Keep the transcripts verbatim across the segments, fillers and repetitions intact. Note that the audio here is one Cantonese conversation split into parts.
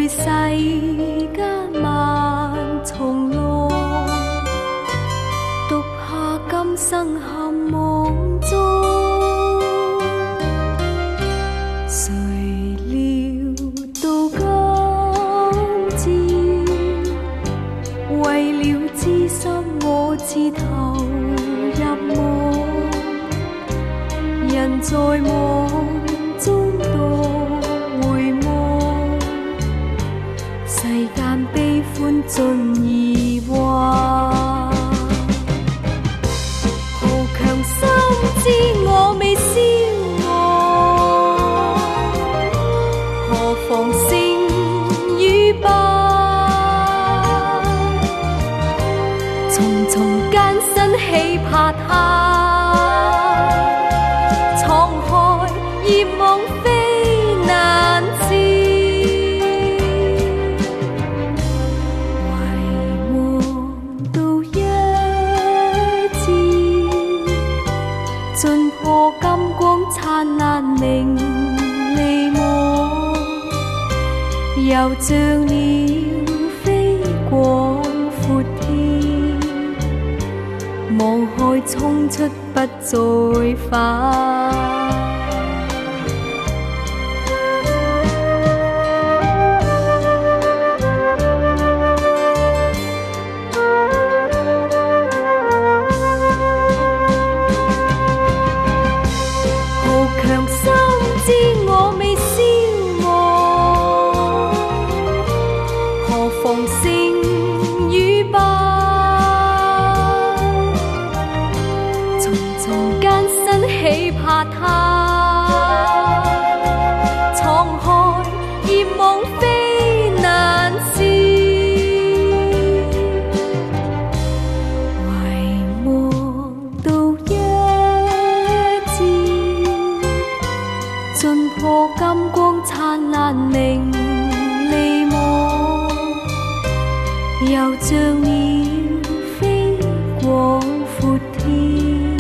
世間萬重浪，獨怕今生陷網中。誰料到今朝，為了知心我自投入夢，人在夢中獨回望，世間悲歡盡疑惑。豪強心知我未消亡，何妨勝與敗？重重艱辛豈怕他？業網非難置，唯望到一朝，盡破金光燦爛明利網，又像鳥飛廣闊天，望海衝出不再返。豈怕他？滄海業網非難事，唯望到一朝，盡破金光燦爛明利網，又像鳥飛廣闊天，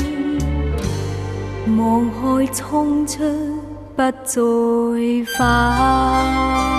望海衝出不再返。